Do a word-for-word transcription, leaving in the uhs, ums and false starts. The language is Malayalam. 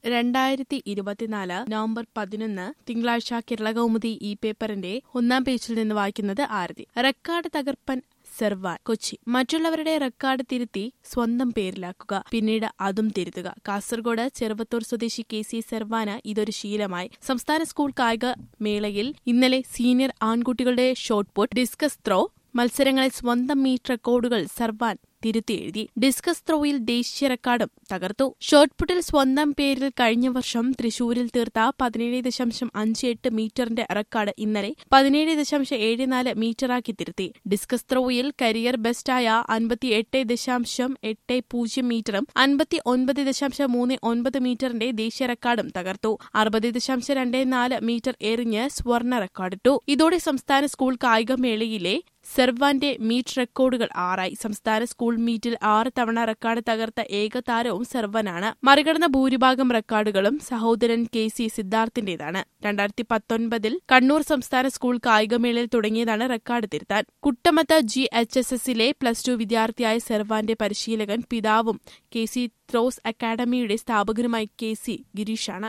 രണ്ടായിരത്തി ഇരുപത്തിനാല് നവംബർ പതിനൊന്ന് തിങ്കളാഴ്ച കേരളകൗമുദി ഈ പേപ്പറിന്റെ ഒന്നാം പേജിൽ നിന്ന് വായിക്കുന്നത് ആരതി. റെക്കോർഡ് തകർപ്പൻ സെർവാൻ കൊച്ചി. മറ്റുള്ളവരുടെ റെക്കോർഡ് തിരുത്തി സ്വന്തം പേരിലാക്കുക, പിന്നീട് അതും തിരുത്തുക. കാസർഗോഡ് ചെറുവത്തൂർ സ്വദേശി കെ സി സെർവാന് ഇതൊരു ശീലമായി. സംസ്ഥാന സ്കൂൾ കായിക മേളയിൽ ഇന്നലെ സീനിയർ ആൺകുട്ടികളുടെ ഷോട്ട്പുട്ട്, ഡിസ്കസ് ത്രോ മത്സരങ്ങളിൽ സ്വന്തം മീറ്റ് റെക്കോർഡുകൾ സെർവാൻ തിരുത്തി എഴുതി. ഡിസ്കസ് ത്രോയിൽ ദേശീയ റെക്കോർഡും തകർത്തു. ഷോട്ട്പുട്ടിൽ സ്വന്തം പേരിൽ കഴിഞ്ഞ വർഷം തൃശൂരിൽ തീർത്ത പതിനേഴ് ദശാംശം അഞ്ച് എട്ട് മീറ്ററിന്റെ റെക്കോർഡ് ഇന്നലെ പതിനേഴ് ദശാംശം ഏഴ് നാല് മീറ്ററാക്കി തിരുത്തി. ഡിസ്കസ് ത്രോയിൽ കരിയർ ബെസ്റ്റായ അൻപത്തി എട്ട് ദശാംശം എട്ട് പൂജ്യം മീറ്ററും അൻപത്തി ഒൻപത് ദശാംശം മൂന്ന് ഒൻപത് മീറ്ററിന്റെ ദേശീയ റെക്കോർഡും തകർത്തു. അറുപത് ദശാംശം രണ്ട് നാല് മീറ്റർ എറിഞ്ഞ് സ്വർണ്ണ റെക്കോർഡിട്ടു. ഇതോടെ സംസ്ഥാന സ്കൂൾ കായികമേളയിലെ സെർവാന്റെ മീറ്റ് റെക്കോർഡുകൾ ആറായി. സംസ്ഥാന സ്കൂൾ മീറ്റിൽ ആറ് തവണ റെക്കോർഡ് തകർത്ത ഏക താരവും സെർവാനാണ്. മറികടന്ന ഭൂരിഭാഗം റെക്കോർഡുകളും സഹോദരൻ കെ സി സിദ്ധാർത്ഥിന്റേതാണ്. രണ്ടായിരത്തി പത്തൊൻപതിൽ കണ്ണൂർ സംസ്ഥാന സ്കൂൾ കായികമേളയിൽ തുടങ്ങിയതാണ് റെക്കോർഡ് തിരുത്താൻ. കുട്ടമത്ത് ജി എച്ച് എസ് എസിലെ പ്ലസ് ടു വിദ്യാർത്ഥിയായ സെർവാന്റെ പരിശീലകൻ പിതാവും കെ സി ത്രോസ് അക്കാദമിയുടെ സ്ഥാപകനുമായ കെ സി ഗിരീഷാണ്.